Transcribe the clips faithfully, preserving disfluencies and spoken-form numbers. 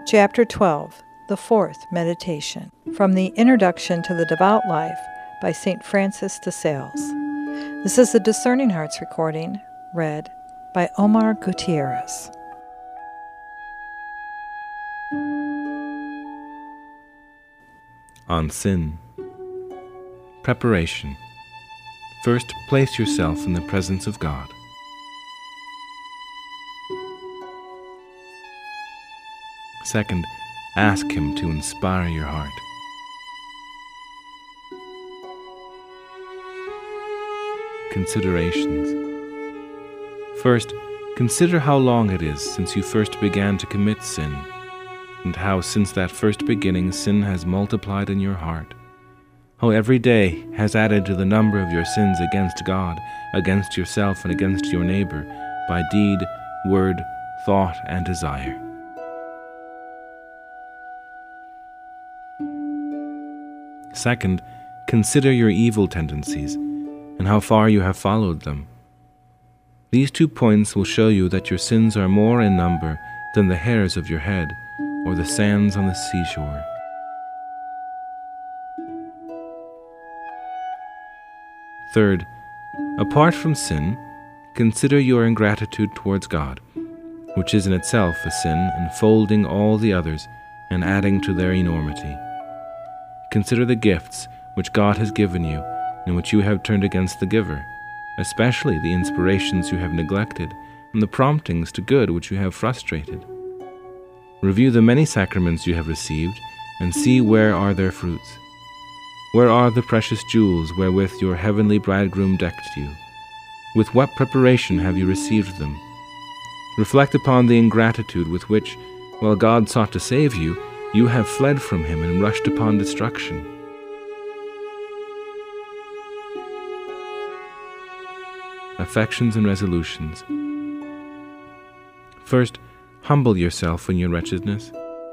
Chapter twelve, the fourth meditation, from the Introduction to the Devout Life by Saint Francis de Sales. This is the Discerning Hearts recording, read by Omar Gutierrez. On Sin. Preparation. First, place yourself in the presence of God. Second, ask Him to inspire your heart. Considerations. First, consider how long it is since you first began to commit sin, and how since that first beginning sin has multiplied in your heart, how every day has added to the number of your sins against God, against yourself, and against your neighbor, by deed, word, thought, and desire. Second, consider your evil tendencies, and how far you have followed them. These two points will show you that your sins are more in number than the hairs of your head, or the sands on the seashore. Third, apart from sin, consider your ingratitude towards God, which is in itself a sin, enfolding all the others and adding to their enormity. Consider the gifts which God has given you, in which you have turned against the giver, especially the inspirations you have neglected, and the promptings to good which you have frustrated. Review the many sacraments you have received, and see where are their fruits. Where are the precious jewels wherewith your heavenly bridegroom decked you? With what preparation have you received them? Reflect upon the ingratitude with which, while God sought to save you, you have fled from Him and rushed upon destruction. Affections and resolutions. First, humble yourself in your wretchedness.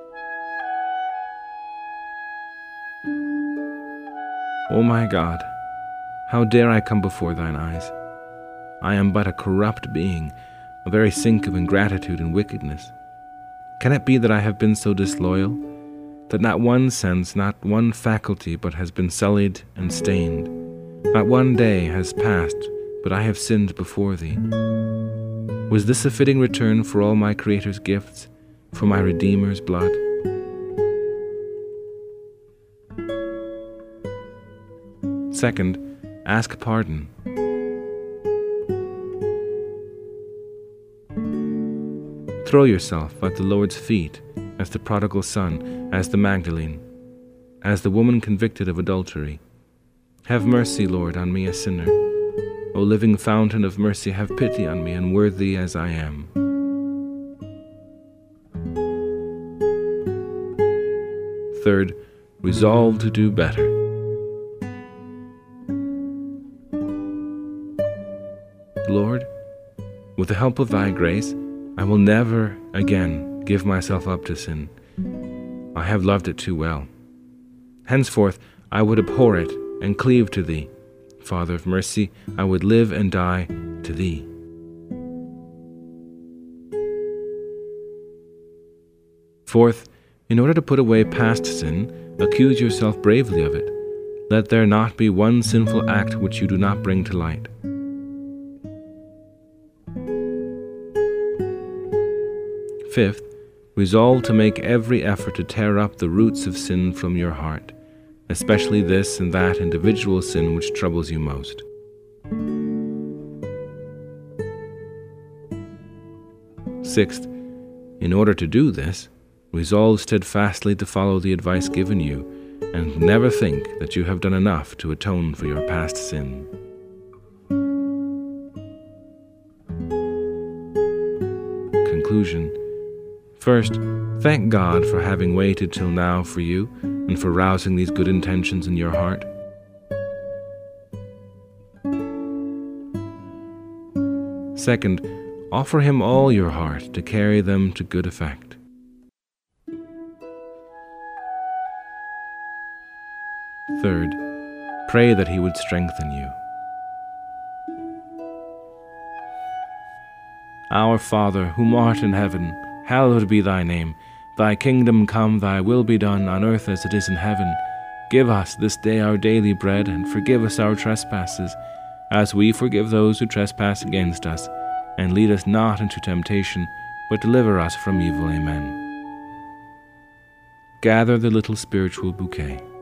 O my God, how dare I come before thine eyes? I am but a corrupt being, a very sink of ingratitude and wickedness. Can it be that I have been so disloyal, that not one sense, not one faculty but has been sullied and stained? Not one day has passed but I have sinned before Thee. Was this a fitting return for all my Creator's gifts, for my Redeemer's blood? Second, ask pardon. Throw yourself at the Lord's feet as the prodigal son, as the Magdalene, as the woman convicted of adultery. Have mercy, Lord, on me, a sinner. O living fountain of mercy, have pity on me, unworthy as I am. Third, resolve to do better. Lord, with the help of Thy grace, I will never again give myself up to sin. I have loved it too well. Henceforth I would abhor it and cleave to Thee. Father of mercy, I would live and die to Thee. Fourth, in order to put away past sin, accuse yourself bravely of it. Let there not be one sinful act which you do not bring to light. Fifth, resolve to make every effort to tear up the roots of sin from your heart, especially this and that individual sin which troubles you most. Sixth, in order to do this, resolve steadfastly to follow the advice given you, and never think that you have done enough to atone for your past sin. Conclusion. First, thank God for having waited till now for you, and for rousing these good intentions in your heart. Second, offer Him all your heart to carry them to good effect. Third, pray that He would strengthen you. Our Father, whom art in heaven, hallowed be Thy name. Thy kingdom come, thy will be done, on earth as it is in heaven. Give us this day our daily bread, and forgive us our trespasses, as we forgive those who trespass against us. And lead us not into temptation, but deliver us from evil. Amen. Gather the little spiritual bouquet.